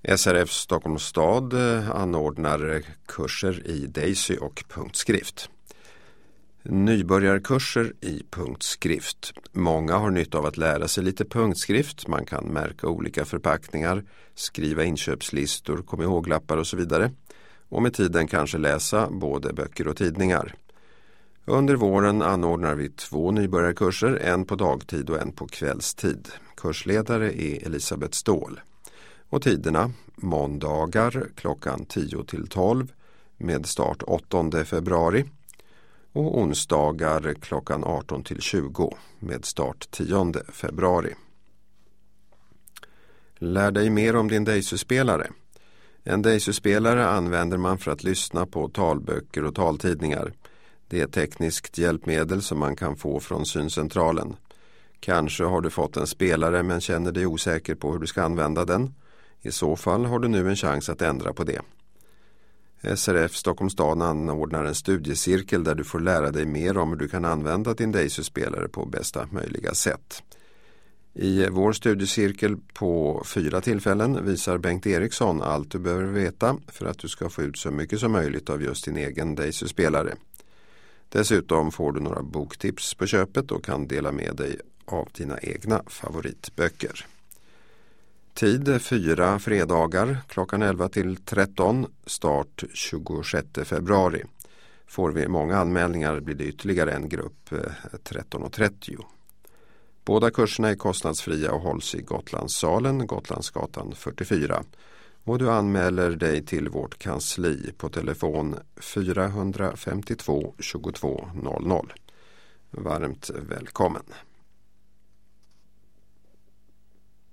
SRF Stockholms stad anordnar kurser i Daisy och punktskrift. Nybörjarkurser i punktskrift. Många har nytta av att lära sig lite punktskrift. Man kan märka olika förpackningar, skriva inköpslistor, komma ihåg-lappar och så vidare. Och med tiden kanske läsa både böcker och tidningar. Under våren anordnar vi 2 nybörjarkurser, en på dagtid och en på kvällstid. Kursledare är Elisabeth Ståhl. Och tiderna, måndagar klockan 10-12 med start 8 februari. Och onsdagar klockan 18-20 med start 10 februari. Lär dig mer om din Daisy-spelare. En Daisy-spelare använder man för att lyssna på talböcker och taltidningar. Det är ett tekniskt hjälpmedel som man kan få från syncentralen. Kanske har du fått en spelare men känner dig osäker på hur du ska använda den. I så fall har du nu en chans att ändra på det. SRF Stockholms stad anordnar en studiecirkel där du får lära dig mer om hur du kan använda din Daisy-spelare på bästa möjliga sätt. I vår studiecirkel på 4 tillfällen visar Bengt Eriksson allt du behöver veta för att du ska få ut så mycket som möjligt av just din egen Daisy-spelare. Dessutom får du några boktips på köpet och kan dela med dig av dina egna favoritböcker. Tid 4 fredagar klockan 11-13, start 26 februari. Får vi många anmälningar blir det ytterligare en grupp 13:30. Båda kurserna är kostnadsfria och hålls i Gotlandssalen, Gotlandsgatan 44. Och du anmäler dig till vårt kansli på telefon 452 22 00. Varmt välkommen.